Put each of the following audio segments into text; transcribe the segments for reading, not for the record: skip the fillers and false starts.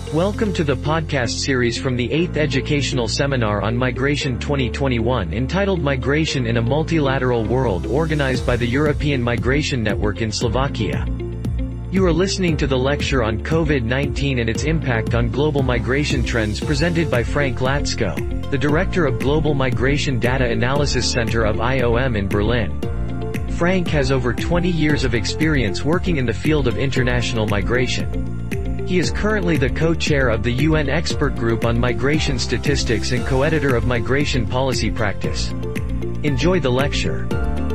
Welcome to the podcast series from the 8th Educational Seminar on Migration 2021 entitled Migration in a Multilateral World, organized by the European Migration Network in Slovakia. You are listening to the lecture on COVID-19 and its impact on global migration trends presented by Frank Latsko, the Director of Global Migration Data Analysis Center of IOM in Berlin. Frank has over 20 years of experience working in the field of international migration. He is currently the co-chair of the UN Expert Group on Migration Statistics and co-editor of Migration Policy Practice. Enjoy the lecture.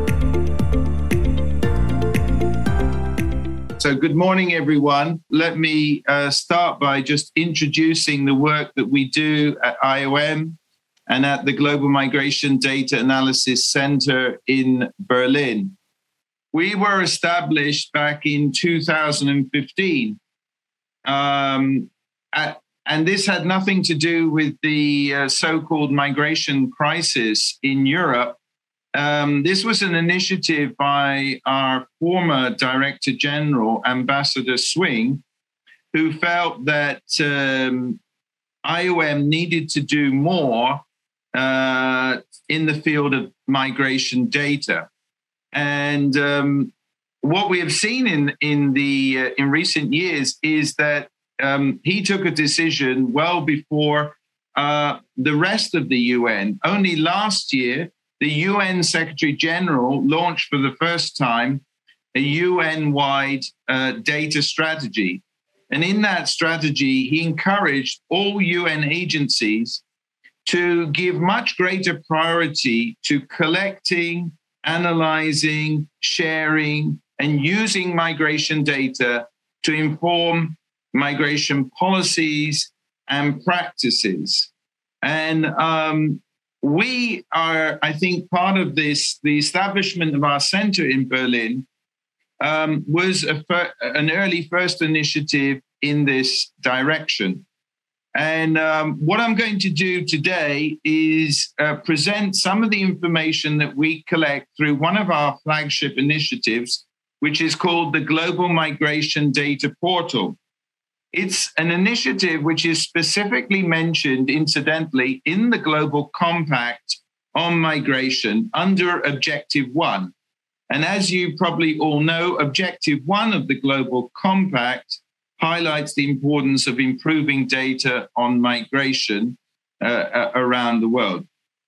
So good morning, everyone. Let me start by just introducing the work that we do at IOM and at the Global Migration Data Analysis Center in Berlin. We were established back in 2015. And this had nothing to do with the so-called migration crisis in Europe. This was an initiative by our former Director General, Ambassador Swing, who felt that IOM needed to do more in the field of migration data. And what we have seen in recent years is that he took a decision well before the rest of the UN. Only last year, the UN Secretary General launched for the first time a UN-wide data strategy. And in that strategy, he encouraged all UN agencies to give much greater priority to collecting, analyzing, sharing, and using migration data to inform migration policies and practices. And we are, I think, part of this. The establishment of our center in Berlin was an early first initiative in this direction. And what I'm going to do today is present some of the information that we collect through one of our flagship initiatives, which is called the Global Migration Data Portal. It's an initiative which is specifically mentioned, incidentally, in the Global Compact on Migration under Objective 1. And as you probably all know, Objective 1 of the Global Compact highlights the importance of improving data on migration around the world.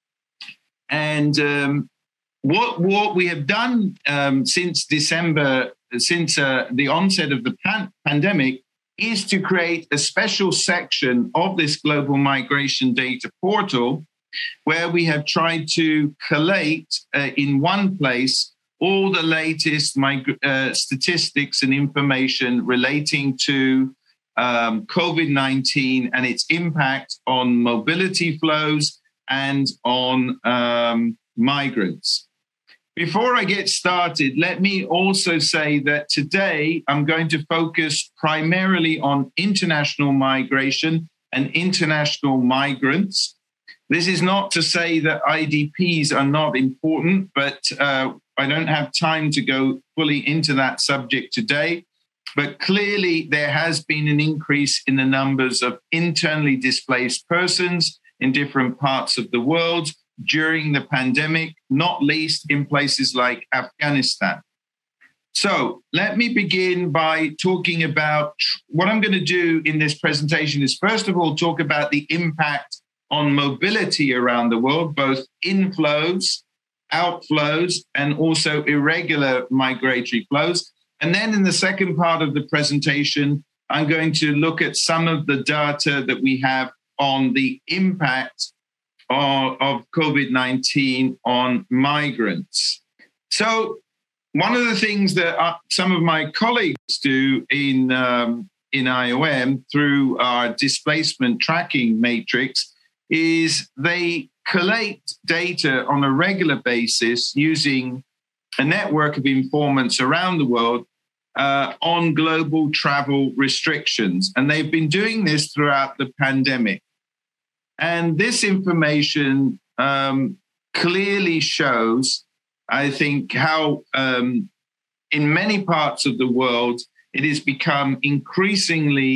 And what we have done since December, since the onset of the pandemic, is to create a special section of this Global Migration Data Portal where we have tried to collate in one place all the latest statistics and information relating to COVID-19 and its impact on mobility flows and on migrants. Before I get started, let me also say that today I'm going to focus primarily on international migration and international migrants. This is not to say that IDPs are not important, but I don't have time to go fully into that subject today. But clearly, there has been an increase in the numbers of internally displaced persons in different parts of the world during the pandemic, not least in places like Afghanistan. So let me begin by talking about what I'm going to do in this presentation is, first of all, talk about the impact on mobility around the world, both inflows, outflows, and also irregular migratory flows. And then in the second part of the presentation, I'm going to look at some of the data that we have on the impact of COVID-19 on migrants. So one of the things that some of my colleagues do in IOM through our displacement tracking matrix is they collate data on a regular basis using a network of informants around the world on global travel restrictions. And they've been doing this throughout the pandemic. And this information clearly shows, I think, how in many parts of the world, it has become increasingly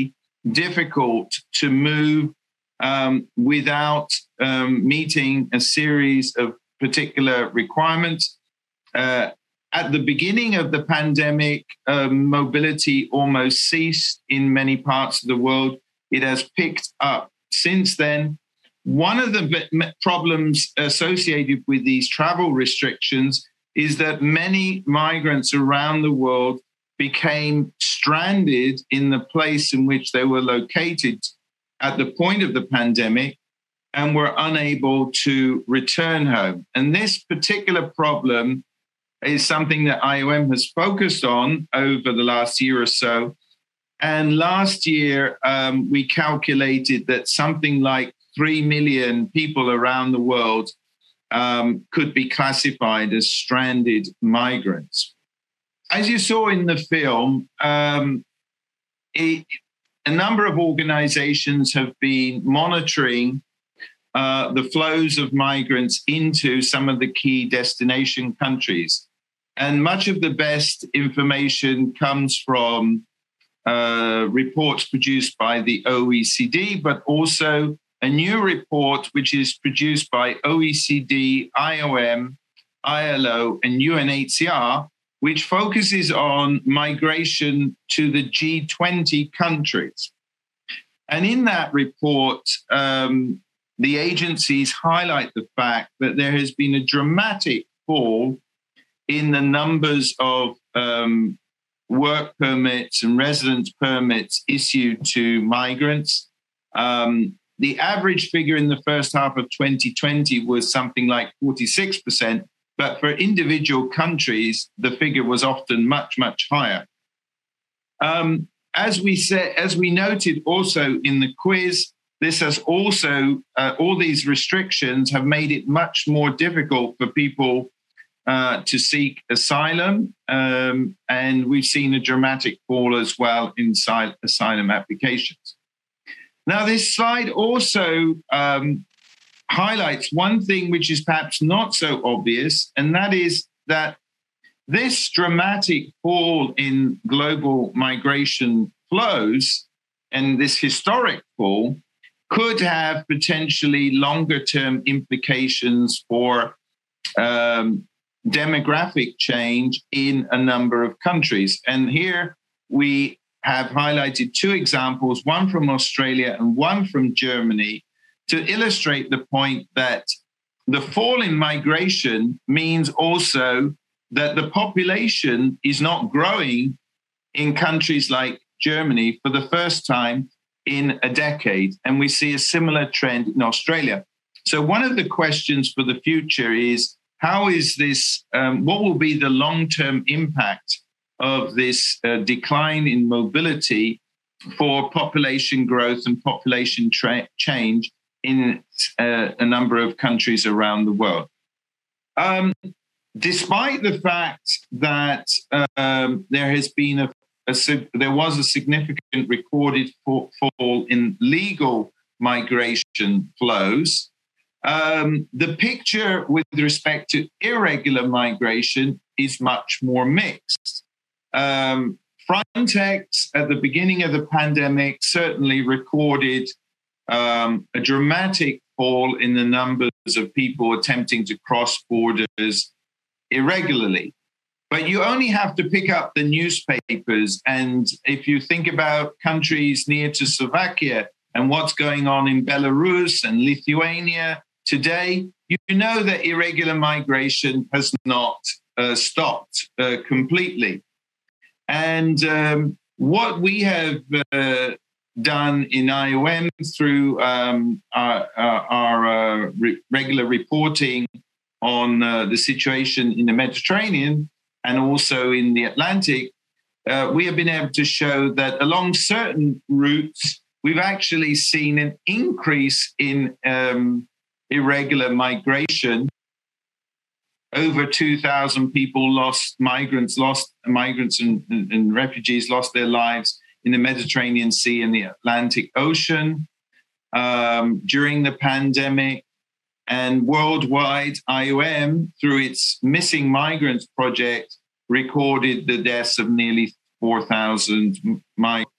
difficult to move without meeting a series of particular requirements. At the beginning of the pandemic, mobility almost ceased in many parts of the world. It has picked up since then. One of the problems associated with these travel restrictions is that many migrants around the world became stranded in the place in which they were located at the point of the pandemic and were unable to return home. And this particular problem is something that IOM has focused on over the last year or so. And last year, we calculated that something like 3 million people around the world could be classified as stranded migrants. As you saw in the film, a number of organizations have been monitoring the flows of migrants into some of the key destination countries. And much of the best information comes from reports produced by the OECD, but also a new report which is produced by OECD, IOM, ILO, and UNHCR, which focuses on migration to the G20 countries. And in that report, the agencies highlight the fact that there has been a dramatic fall in the numbers of work permits and residence permits issued to migrants. The average figure in the first half of 2020 was something like 46%, but for individual countries, the figure was often much, much higher. As we noted also in the quiz, this has also, all these restrictions have made it much more difficult for people to seek asylum. And we've seen a dramatic fall as well in asylum applications. Now, this slide also highlights one thing which is perhaps not so obvious, and that is that this dramatic fall in global migration flows and this historic fall could have potentially longer-term implications for demographic change in a number of countries. And here we have highlighted two examples, one from Australia and one from Germany, to illustrate the point that the fall in migration means also that the population is not growing in countries like Germany for the first time in a decade. And we see a similar trend in Australia. So one of the questions for the future is, how is this, what will be the long-term impact of this decline in mobility for population growth and population change in a number of countries around the world? Despite the fact that there has been there was a significant recorded fall in legal migration flows, the picture with respect to irregular migration is much more mixed. Frontex at the beginning of the pandemic certainly recorded a dramatic fall in the numbers of people attempting to cross borders irregularly. But you only have to pick up the newspapers. And if you think about countries near to Slovakia and what's going on in Belarus and Lithuania today, you know that irregular migration has not stopped completely. And what we have done in IOM through our regular reporting on the situation in the Mediterranean and also in the Atlantic, we have been able to show that along certain routes, we've actually seen an increase in irregular migration. Over 2,000 people migrants and refugees lost their lives in the Mediterranean Sea and the Atlantic Ocean during the pandemic. And worldwide, IOM, through its Missing Migrants project, recorded the deaths of nearly 4,000 migrants.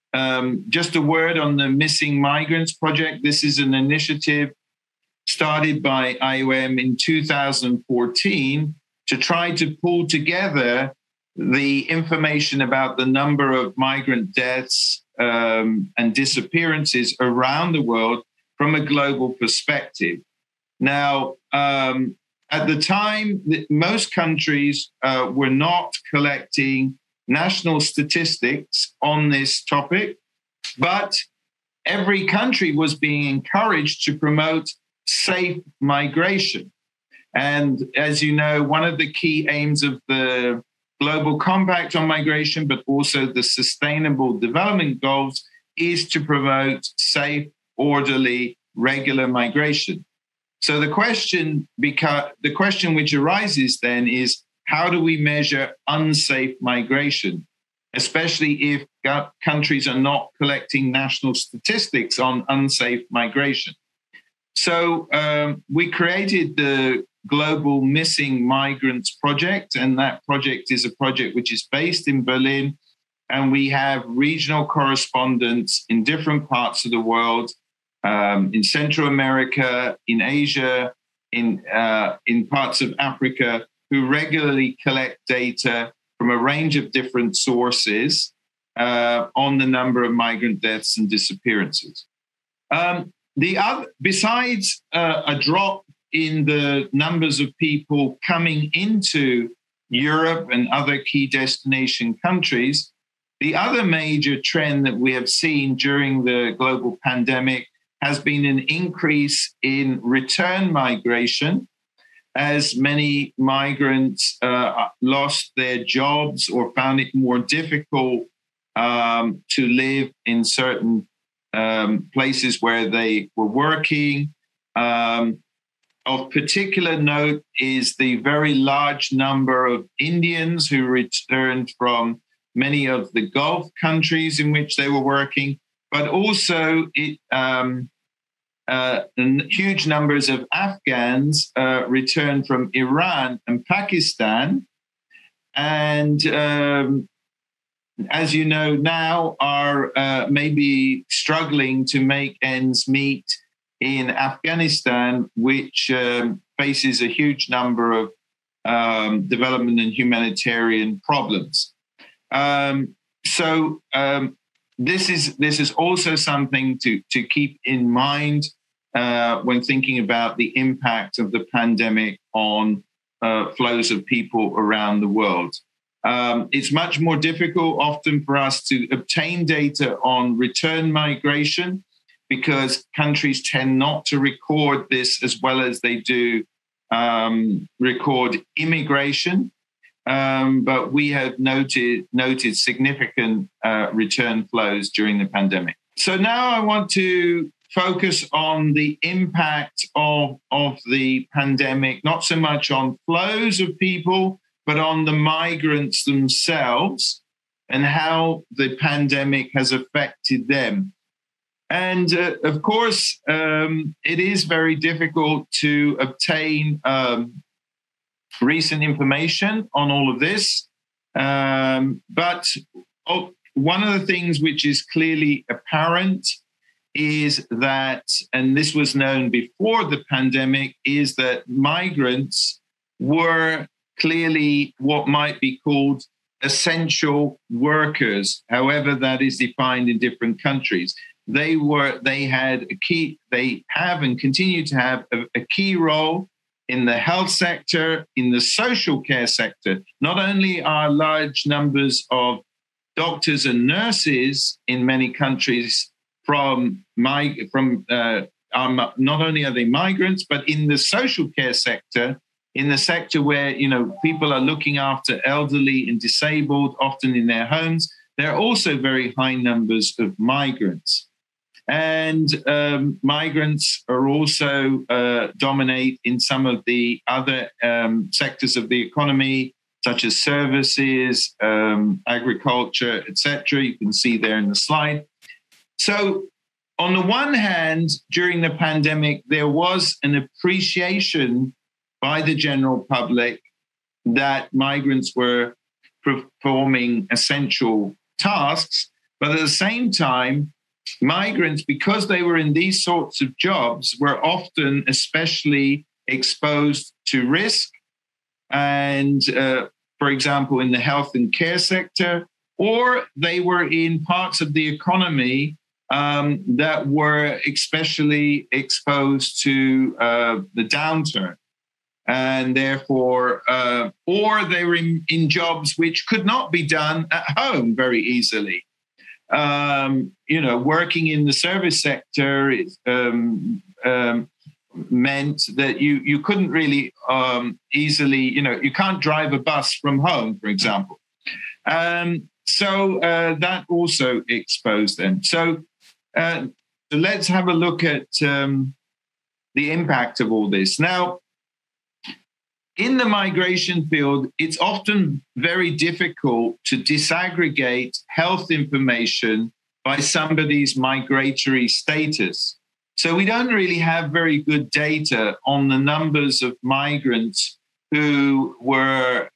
just a word on the Missing Migrants Project. This is an initiative started by IOM in 2014 to try to pull together the information about the number of migrant deaths and disappearances around the world from a global perspective. Now, at the time, most countries were not collecting national statistics on this topic, but every country was being encouraged to promote safe migration. And as you know, one of the key aims of the Global Compact on Migration, but also the Sustainable Development Goals, is to promote safe, orderly, regular migration. So the question which arises then is, how do we measure unsafe migration, especially if countries are not collecting national statistics on unsafe migration? So we created the Global Missing Migrants Project, and that project is a project which is based in Berlin, and we have regional correspondents in different parts of the world, in Central America, in Asia, in parts of Africa, who regularly collect data from a range of different sources on the number of migrant deaths and disappearances. Besides a drop in the numbers of people coming into Europe and other key destination countries, the other major trend that we have seen during the global pandemic has been an increase in return migration, as many migrants lost their jobs or found it more difficult to live in certain places where they were working. Of particular note is the very large number of Indians who returned from many of the Gulf countries in which they were working, but also huge numbers of Afghans returned from Iran and Pakistan. And as you know now, are maybe struggling to make ends meet in Afghanistan, which faces a huge number of development and humanitarian problems. So this is also something to keep in mind when thinking about the impact of the pandemic on flows of people around the world. It's much more difficult often for us to obtain data on return migration, because countries tend not to record this as well as they do record immigration. But we have noted significant return flows during the pandemic. So now I want to focus on the impact of the pandemic, not so much on flows of people, but on the migrants themselves and how the pandemic has affected them. And of course, it is very difficult to obtain recent information on all of this. But one of the things which is clearly apparent is that, and this was known before the pandemic, is that migrants were clearly what might be called essential workers, however that is defined in different countries. They have and continue to have a key role in the health sector, in the social care sector. Not only are large numbers of doctors and nurses in many countries not only are they migrants, but in the social care sector, in the sector where people are looking after elderly and disabled, often in their homes, there are also very high numbers of migrants. And migrants are also dominate in some of the other sectors of the economy, such as services, agriculture, etc. You can see there in the slide. So on the one hand, during the pandemic, there was an appreciation by the general public that migrants were performing essential tasks. But at the same time, migrants, because they were in these sorts of jobs, were often especially exposed to risk. And, for example, in the health and care sector, or they were in parts of the economy that were especially exposed to the downturn. And therefore, or they were in jobs which could not be done at home very easily. Working in the service sector meant that you couldn't really easily, you can't drive a bus from home, for example. So that also exposed them. So let's have a look at the impact of all this. Now, in the migration field, it's often very difficult to disaggregate health information by somebody's migratory status. So we don't really have very good data on the numbers of migrants who were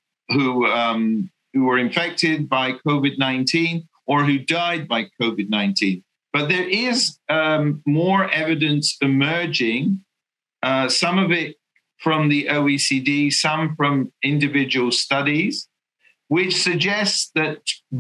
infected by COVID-19 or who died by COVID-19. But there is more evidence emerging, some of it from the OECD, some from individual studies, which suggests that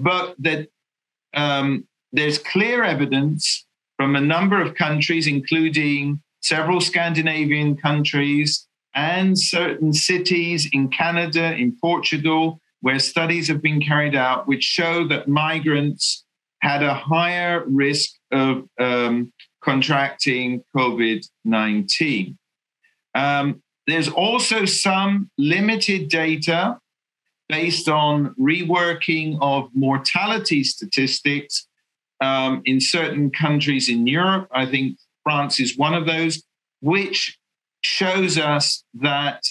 there's clear evidence from a number of countries, including several Scandinavian countries and certain cities in Canada, in Portugal, where studies have been carried out, which show that migrants had a higher risk of contracting COVID-19. There's also some limited data based on reworking of mortality statistics in certain countries in Europe. I think France is one of those, which shows us that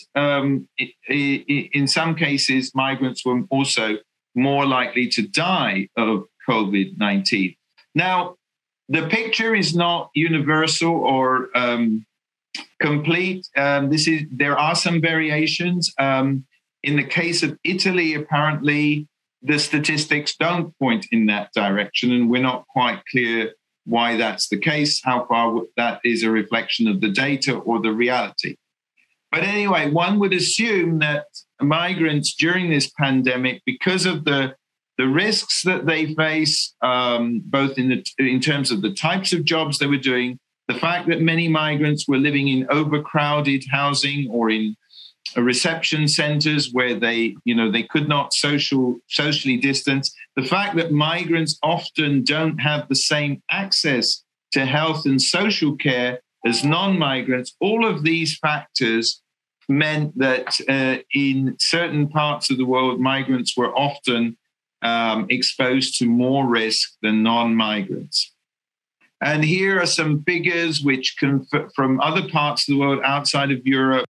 in some cases, migrants were also more likely to die of COVID-19. Now, the picture is not universal or complete. There are some variations. In the case of Italy, apparently, the statistics don't point in that direction, and we're not quite clear why that's the case, how far that is a reflection of the data or the reality. But anyway, one would assume that migrants during this pandemic, because of the risks that they face, both in terms of the types of jobs they were doing, the fact that many migrants were living in overcrowded housing or in reception centers where they could not socially distance, the fact that migrants often don't have the same access to health and social care as non-migrants, all of these factors meant that in certain parts of the world, migrants were often exposed to more risk than non-migrants. And here are some figures which from other parts of the world outside of Europe,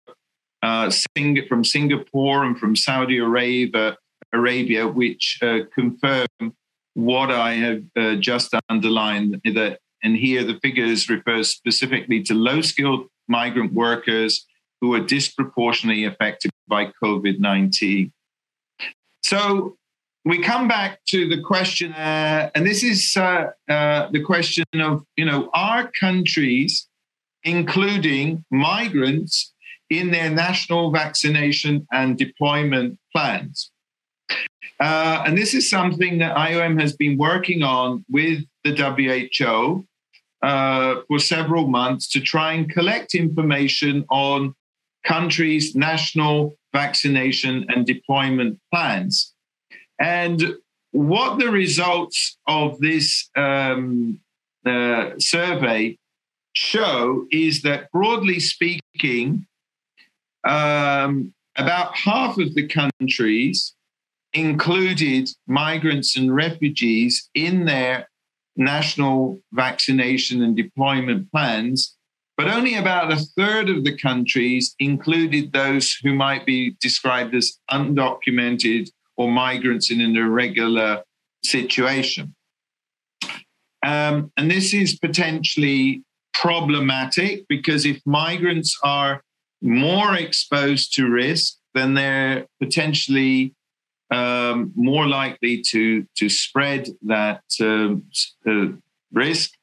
from Singapore and from Saudi Arabia, which confirm what I have just underlined. And here the figures refer specifically to low-skilled migrant workers who are disproportionately affected by COVID-19. So we come back to the question, and this is the question of, are countries including migrants in their national vaccination and deployment plans? And this is something that IOM has been working on with the WHO for several months to try and collect information on countries' national vaccination and deployment plans. And what the results of this survey show is that, broadly speaking, about half of the countries included migrants and refugees in their national vaccination and deployment plans, but only about a third of the countries included those who might be described as undocumented or migrants in an irregular situation. And this is potentially problematic because if migrants are more exposed to risk, then they're potentially more likely to spread that risk.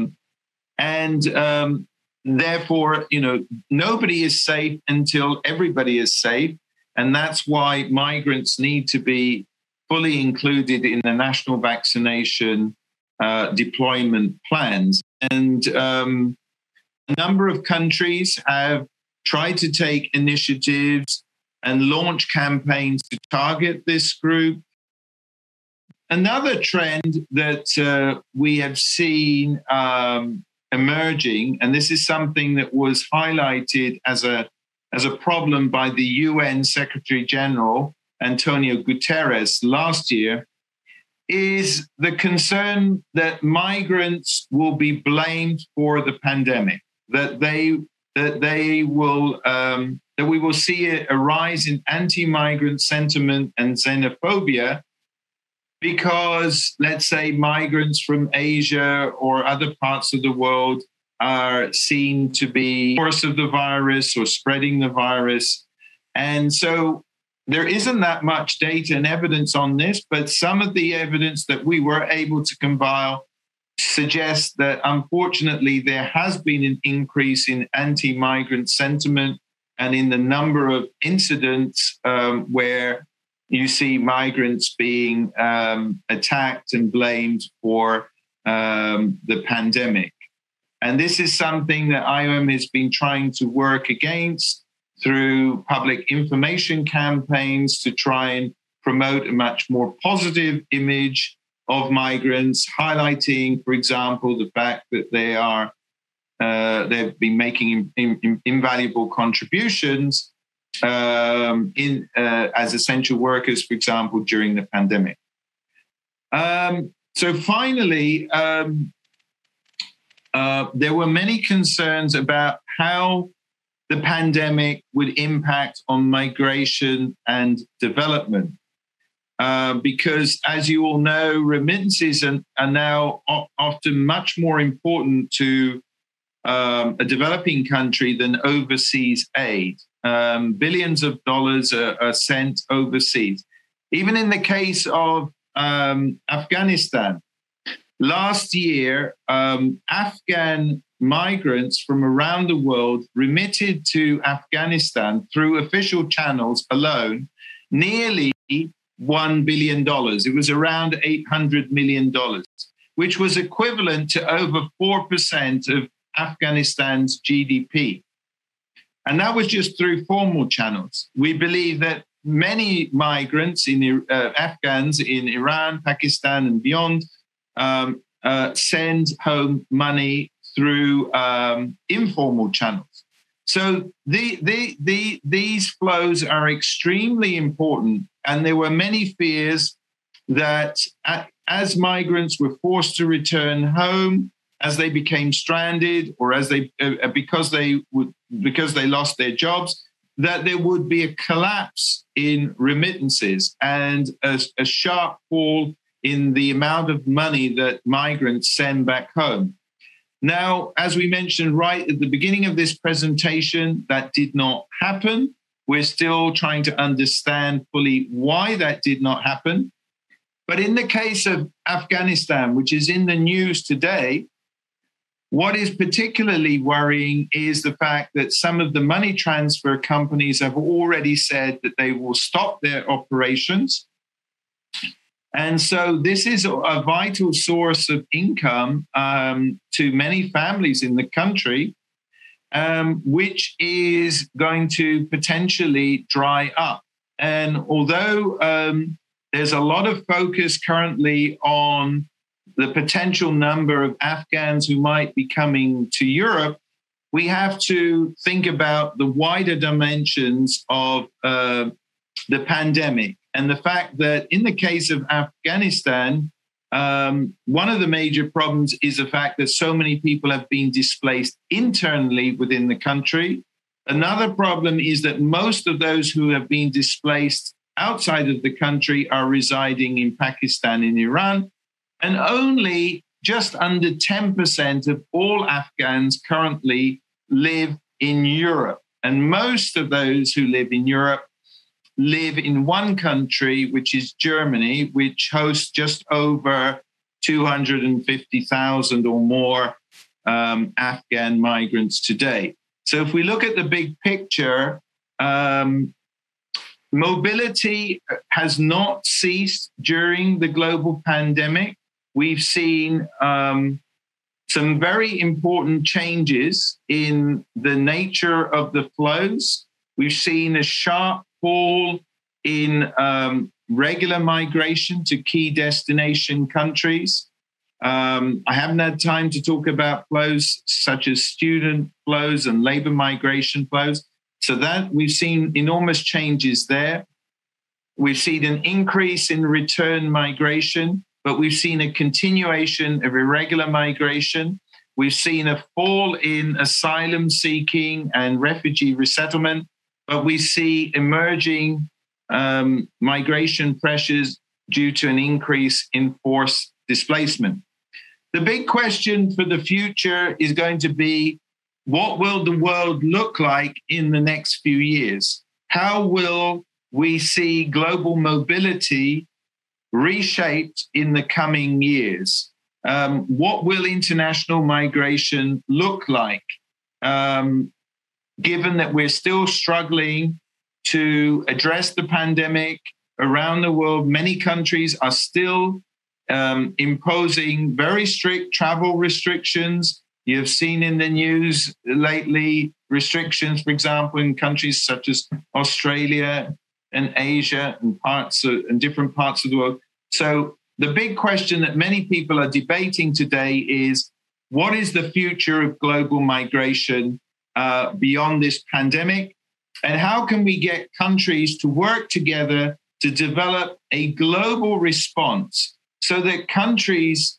Therefore, nobody is safe until everybody is safe. And that's why migrants need to be fully included in the national vaccination deployment plans. And a number of countries have tried to take initiatives and launch campaigns to target this group. Another trend that we have seen emerging, and this is something that was highlighted as a problem by the UN Secretary General, Antonio Guterres, last year, is the concern that migrants will be blamed for the pandemic, that we will see a rise in anti-migrant sentiment and xenophobia because, let's say, migrants from Asia or other parts of the world are seen to be the source of the virus or spreading the virus. And so there isn't that much data and evidence on this, but some of the evidence that we were able to compile suggests that, unfortunately, there has been an increase in anti-migrant sentiment and in the number of incidents where you see migrants being attacked and blamed for the pandemic. And this is something that IOM has been trying to work against through public information campaigns to try and promote a much more positive image of migrants, highlighting, for example, the fact that they've been making invaluable contributions as essential workers, for example, during the pandemic. So finally, there were many concerns about how the pandemic would impact on migration and development. Because, as you all know, remittances are now often much more important to a developing country than overseas aid. Billions of dollars are sent overseas. Even in the case of Afghanistan, last year, Afghan migrants from around the world remitted to Afghanistan through official channels alone nearly $1 billion. It was around $800 million, which was equivalent to over 4% of Afghanistan's GDP. And that was just through formal channels. We believe that many migrants, Afghans in Iran, Pakistan, and beyond, send home money through informal channels. So these flows are extremely important. And there were many fears that as migrants were forced to return home, as they became stranded, or as because they lost their jobs, that there would be a collapse in remittances and a sharp fall in the amount of money that migrants send back home. Now, as we mentioned right at the beginning of this presentation, that did not happen. We're still trying to understand fully why that did not happen. But in the case of Afghanistan, which is in the news today, what is particularly worrying is the fact that some of the money transfer companies have already said that they will stop their operations. And so this is a vital source of income to many families in the country, which is going to potentially dry up. And although there's a lot of focus currently on the potential number of Afghans who might be coming to Europe, we have to think about the wider dimensions of the pandemic and the fact that in the case of Afghanistan, one of the major problems is the fact that so many people have been displaced internally within the country. Another problem is that most of those who have been displaced outside of the country are residing in Pakistan and Iran. And only just under 10% of all Afghans currently live in Europe. And most of those who live in Europe live in one country, which is Germany, which hosts just over 250,000 or more Afghan migrants today. So if we look at the big picture, mobility has not ceased during the global pandemic. We've seen some very important changes in the nature of the flows. We've seen a sharp fall in regular migration to key destination countries. I haven't had time to talk about flows such as student flows and labor migration flows. So that we've seen enormous changes there. We've seen an increase in return migration, but we've seen a continuation of irregular migration. We've seen a fall in asylum seeking and refugee resettlement, but we see emerging migration pressures due to an increase in forced displacement. The big question for the future is going to be, what will the world look like in the next few years? How will we see global mobility reshaped in the coming years? What will international migration look like, given that we're still struggling to address the pandemic around the world? Many countries are still imposing very strict travel restrictions. You have seen in the news lately restrictions, for example, in countries such as Australia and Asia and different parts of the world. So the big question that many people are debating today is, what is the future of global migration beyond this pandemic? And how can we get countries to work together to develop a global response so that countries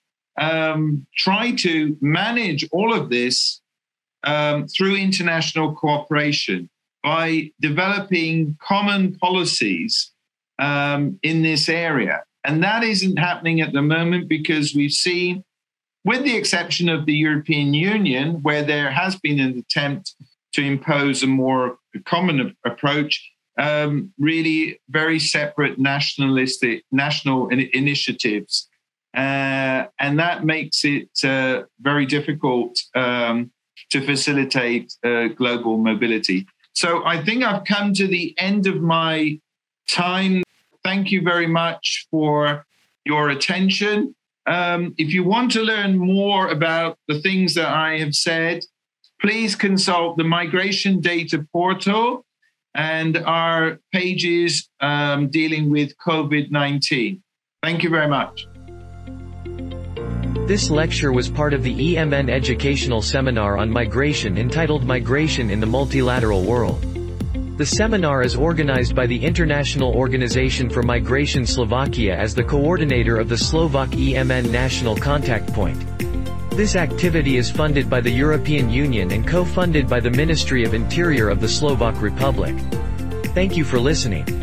try to manage all of this through international cooperation by developing common policies in this area? And that isn't happening at the moment because we've seen, with the exception of the European Union, where there has been an attempt to impose a more common approach, really very separate national initiatives. And that makes it very difficult to facilitate global mobility. So I think I've come to the end of my time. Thank you very much for your attention. If you want to learn more about the things that I have said, please consult the Migration Data Portal and our pages dealing with COVID-19. Thank you very much. This lecture was part of the EMN educational seminar on migration entitled Migration in the Multilateral World. The seminar is organized by the International Organization for Migration Slovakia as the coordinator of the Slovak EMN National Contact Point. This activity is funded by the European Union and co-funded by the Ministry of Interior of the Slovak Republic. Thank you for listening.